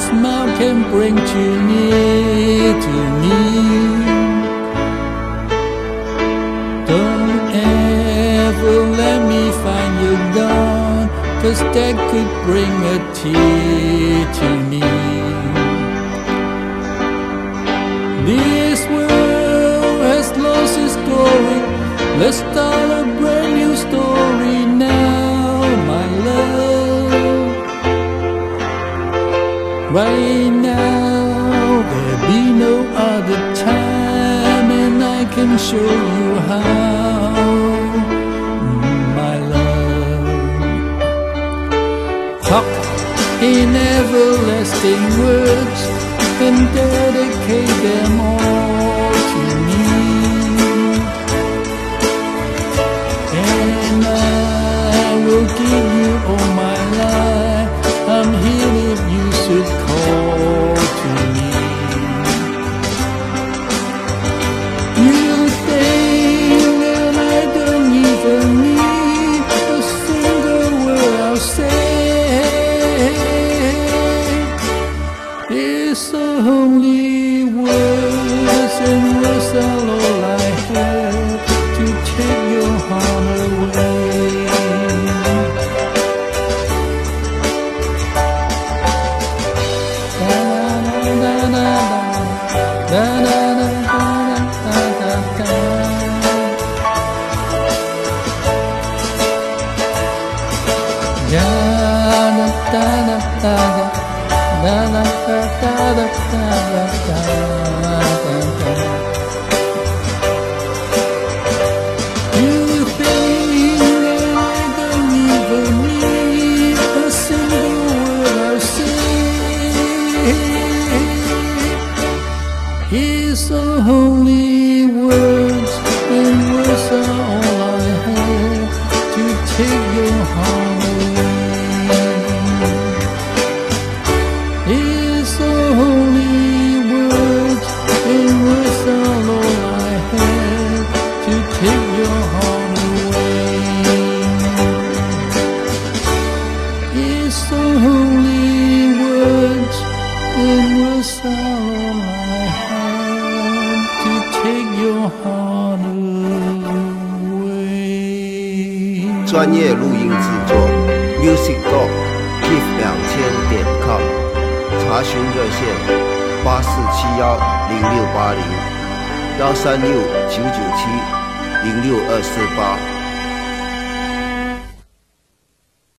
smile can bring you near to me. Don't ever let me find you gone, 'cause that could bring a tear to me. This world has lost its glory. Let's start a brand new story now, my love. Right now, there'll be no other time, and I can show you how, my love. Talk in everlasting words and dedicate them all to me. And I will give you all my life. I'm here if you should call to me. You think that I don't even need a single word I'll say. It's only words, and words are all I have to take your heart away. You think that I don't even need a single word I'll say. It's only words, and words are all I have to take your heart away. It's only words, and words are all I have to take your heart away. It's only words, and words are all I have to take your heart away. 专业录音制作 musicdog.kif2000.com 查询热线84710680 136-997-06248